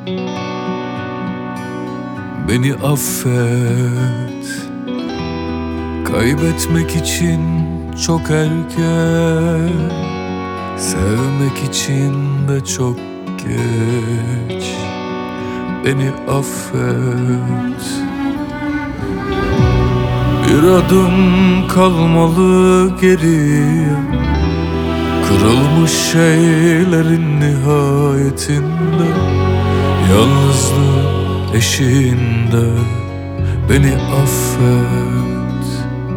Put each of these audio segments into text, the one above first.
Beni affet, kaybetmek için çok erken, sevmek için de çok geç. Beni affet. Bir adım kalmalı geriye, kırılmış şeylerin nihayetinde, yalnızlığın eşiğinde. Beni affet.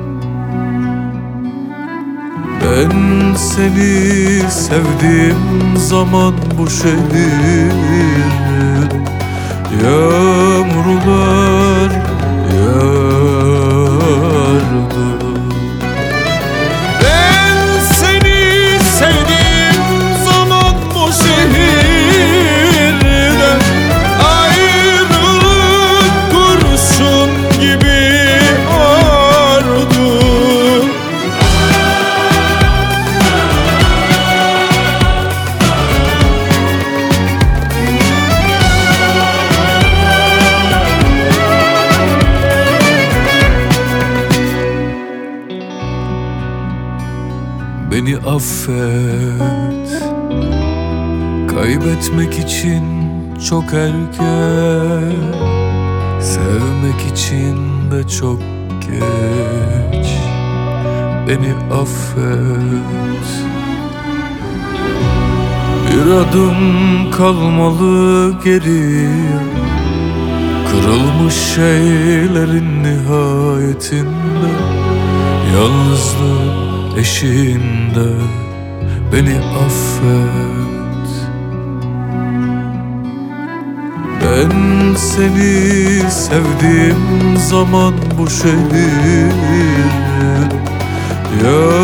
Ben seni sevdiğim zaman bu şehir yağmurlar yağardı. Ben seni sevdiğim zaman bu şehirde ayrılık kurşun gibi ağırdı. Beni affet, kaybetmek için çok erken, sevmek için de çok geç. Beni affet. Bir adım kalmalı geriye, kırılmış şeylerin nihayetinde, yalnızlığın eşiğinde. Beni affet. Ben seni sevdiğim zaman bu şehir